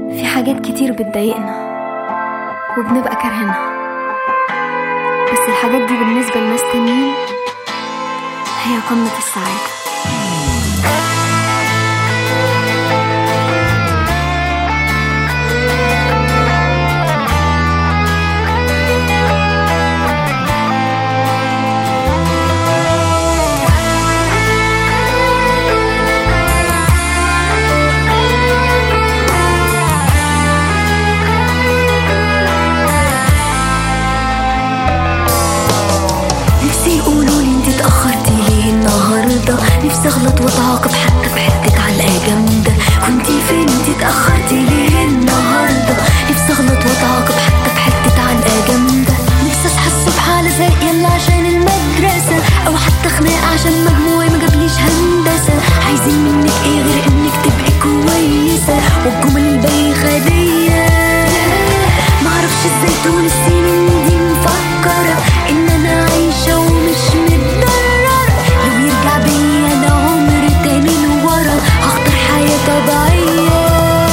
في حاجات كتير بتضايقنا وبنبقى كارهينها، بس الحاجات دي بالنسبة لناس تانيين هي قمة السعادة. نفسي اغلط واتعاقب حتى في حتة علقة جامدة. كنتي فين انتي اتأخرتي ليه النهاردة؟ نفسي اغلط واتعاقب حتى في حتة علقة جامدة. نفسي اصحى الصبح على زق يلا عشان المدرسة، او حتى خناقة عشان مجموعي مجابليش هندسة. عايزين منك ايه غير انك تبقي كويسة والجمل البايخة دي؟ معرفش ازاي طول السنين دي مفكرة ان انا عايشة ومش متضررة. لو يرجع بيا انا عمر تاني لورا هختار حياة طبيعية.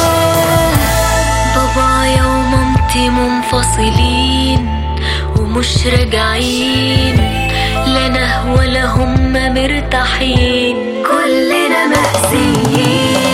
بابايا ومامتي منفصلين ومش راجعين، لا انا ولا هم مرتاحين، كلنا مأسيين.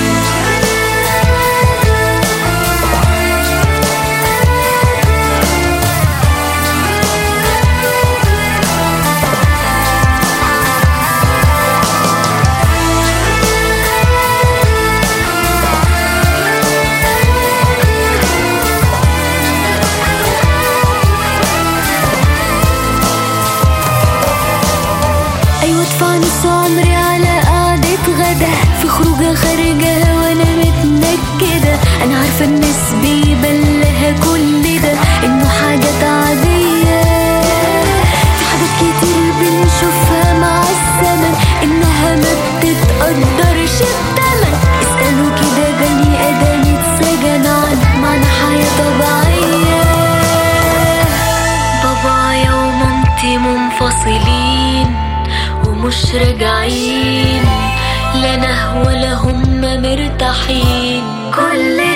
ادفع نص عمري على قعدة غدا، في خروجة خارجة وانا متنكدة. انا عارفة الناس بيبلها كل ده انه حاجات عادية. في حاجات كتير بنشوفها مع الزمن انها ما بتتقدرش التمن. اسألوا كده بني ادم اتسجن عن معنى حياة طبيعية. بابايا ومامتي منفصلين ومش راجعين، لا انا ولا هم مرتاحين، كل